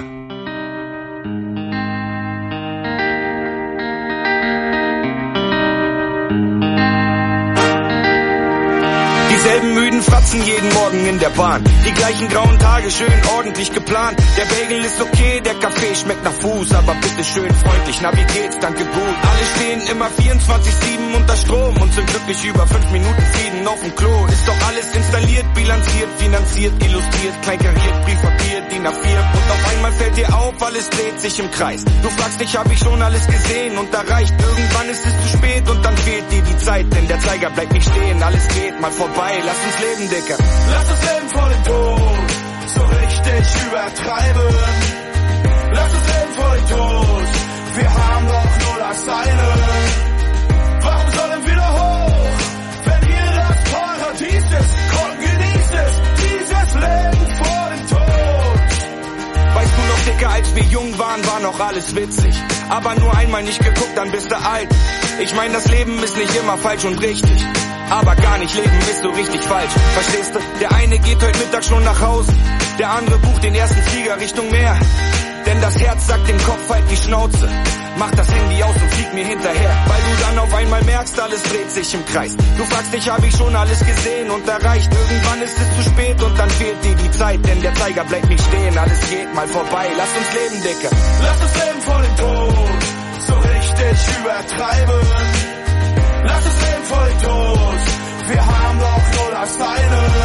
Dieselben müden Fratzen jeden Morgen in der Bahn. Die gleichen grauen Tage, schön ordentlich geplant. Der Bagel ist okay, der Kaffee schmeckt nach Fuß. Aber bitte schön freundlich, na wie geht's, danke gut. Alle stehen immer vierundzwanzig sieben unter Strom und sind glücklich über fünf Minuten Frieden auf dem Klo. Ist doch alles installiert, bilanziert, finanziert, illustriert, kleinkariert, Briefpapier, D I N A vier. Und auf einmal fällt dir auf, alles dreht sich im Kreis. Du fragst dich, hab ich schon alles gesehen und erreicht. Irgendwann ist es zu spät und dann fehlt dir die Zeit. Denn der Zeiger bleibt nicht stehen, alles geht mal vorbei. Lass uns leben, Dicker. Lass uns leben vor dem Tod, so richtig übertreiben. Lass uns leben vor dem Tod, wir haben doch nur das eine. Warum sollen wir da hoch, wenn hier das Paradies ist? Komm, genieß es, dieses Leben vor dem Tod. Weißt du noch, Dicker, als wir jung waren, war noch alles witzig. Aber nur einmal nicht geguckt, dann bist du alt. Ich mein, das Leben ist nicht immer falsch und richtig. Aber gar nicht leben ist so richtig falsch, verstehst du? Der eine geht heute Mittag schon nach Hause, der andere bucht den ersten Flieger Richtung Meer. Denn das Herz sagt dem Kopf halt die Schnauze. Mach das Handy aus und flieg mir hinterher. Weil du dann auf einmal merkst, alles dreht sich im Kreis. Du fragst dich, hab ich schon alles gesehen und erreicht. Irgendwann ist es zu spät und dann fehlt dir die Zeit. Denn der Zeiger bleibt nicht stehen, alles geht mal vorbei. Lass uns leben, Dicker. Lass uns leben vor dem Tod, so richtig übertreiben. Lass uns leben vor dem Tod, wir haben doch nur das eine.